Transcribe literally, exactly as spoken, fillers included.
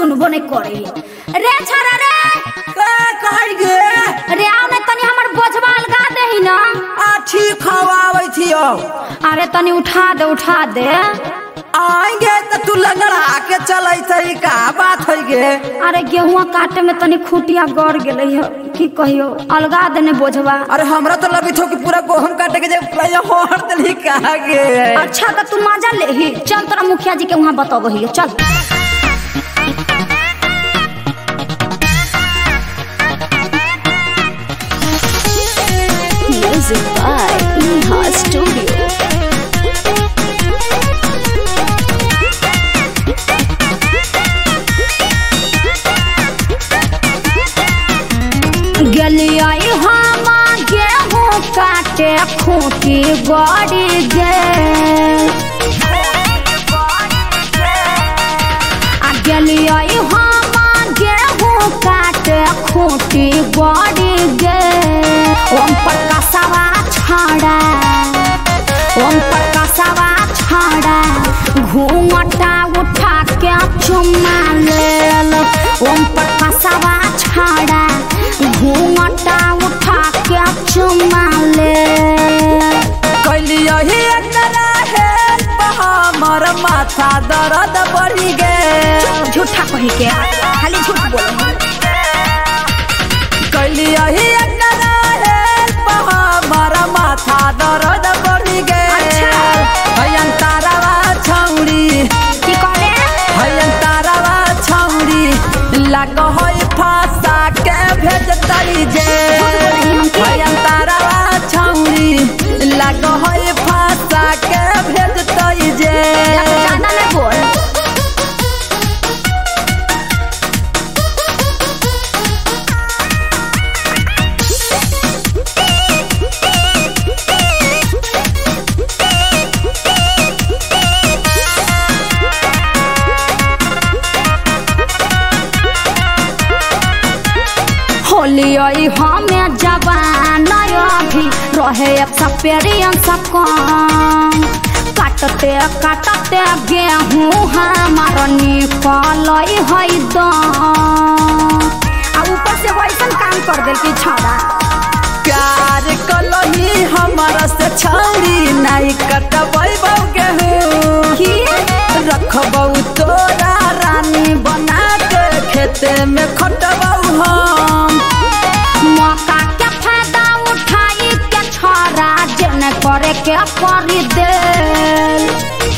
सुनबो नहीं करे रे छरा रे का कहै गे रे आओ ने तनी हमर बोझवा अलगा देही ना आठी खवाबै छियो अरे तनी उठा दे उठा दे आएंगे तो तू लंगड़ा के चलै छै का बात है गे अरे गेहुआ काटे में तनी खूटिया गड़ गेलै ह की कहियो अलगा देने बोझवा अरे हमरा तो लगी थो कि पूरा गोहम काटे के जे पहले होड़ देली कहा गे अच्छा तो तू मजा ले ही चल तोरा मुखिया जी के वहां बताबही चल Music by Neha Studio. गलिया हम गेहूँ काटे खूटी गड़ी गे गलिया हम गेहूँ काटे खूटी गड़ी गे ओम प्रकाशवा छाड़ा ओम प्रकाशवा छाड़ा घूंघटा उठा के चुम्मा लेल ओम प्रकाशवा छाड़ा घूंघटा उठा के चुम्मा ले कैलियो ही अंदर है हमर माथा दर्द बढ़ी गे झूठा कही के खाली झूठ बोल कैलियो ही अंदर है हमर माथा दर्द बढ़ी गे हयन तारावा छौड़ी की कहले हयन तारावा छौड़ी लाग होई फासा के भेजतई जे हयन तारावा छौड़ी लाग होई फासा के भेजतई जे ज्यादा नहीं बोल होलियोई हमें जवान अभी रहे एक सपेरियन सकम काटते काटते गेहूँ हमार निकल है दम आ ऊपर से वैसन काम कर दे की छौड़ा प्यार कलही हमारा से छौड़ी नहीं कटबै गेहूँ